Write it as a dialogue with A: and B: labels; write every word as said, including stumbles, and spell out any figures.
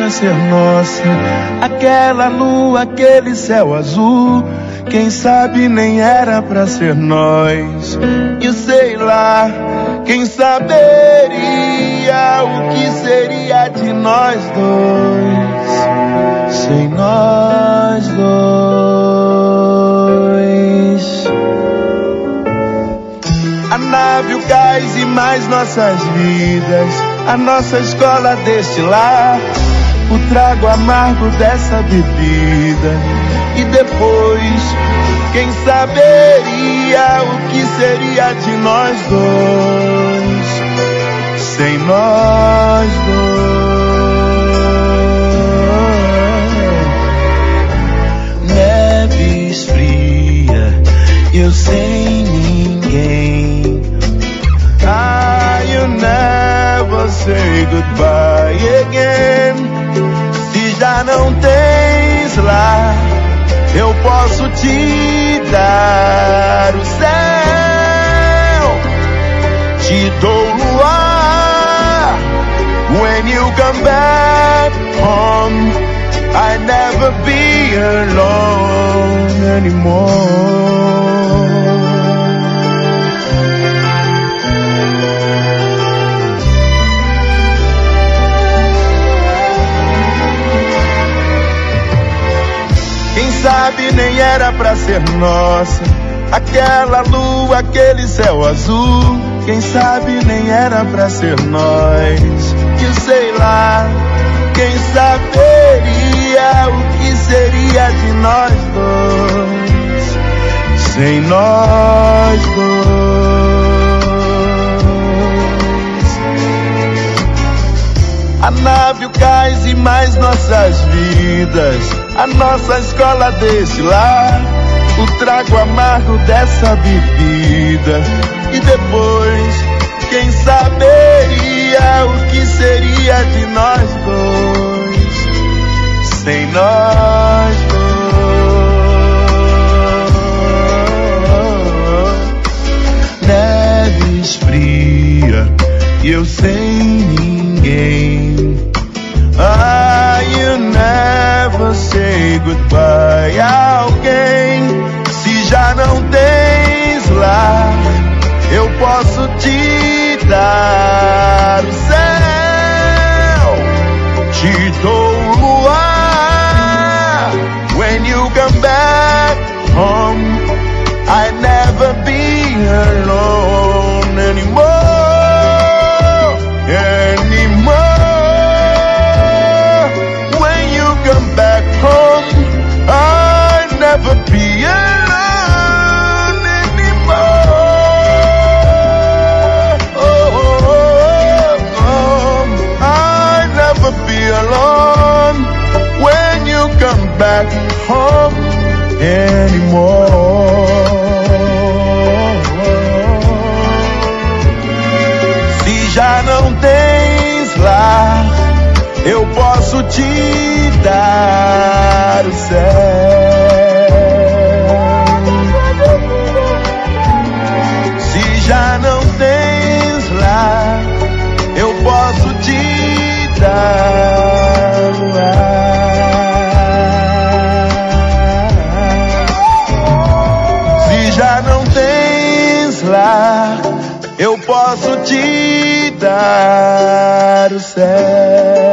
A: ser nossa. Aquela lua, aquele céu azul, quem sabe nem era pra ser nós. E sei lá, quem saberia o que seria de nós dois, sem nós dois. A nave, o cais e mais nossas vidas, a nossa escola deste lar, o trago amargo dessa bebida. E depois, quem saberia o que seria de nós dois, sem nós dois. Neves fria, eu sem ninguém. Ah, you never say goodbye again. Se já não tens lá, eu posso te dar o céu, te dou luar. When you come back home, I never be alone anymore. Quem sabe nem era pra ser nossa. Aquela lua, aquele céu azul, quem sabe nem era pra ser nós. E sei lá, quem saberia o que seria de nós dois, sem nós dois. A nave, o cais e mais nossas vidas, a nossa escola desse lar, o trago amargo dessa bebida. E depois, quem saberia o que seria de nós dois, sem nós dois. Neves fria, e eu sem ninguém. Ah, you never say goodbye a alguém. Se já não tens lá, eu posso te dar o céu, te dou o luar. When you come back home, I never be alone anymore, anymore. When you come back home, I never be alone anymore. Oh, oh, oh, I never be alone when you come back home anymore. Se já não tens lá, eu posso te dar o céu. Se já não tens lá, eu posso te dar o ar. Se já não tens lá, eu posso te dar o céu.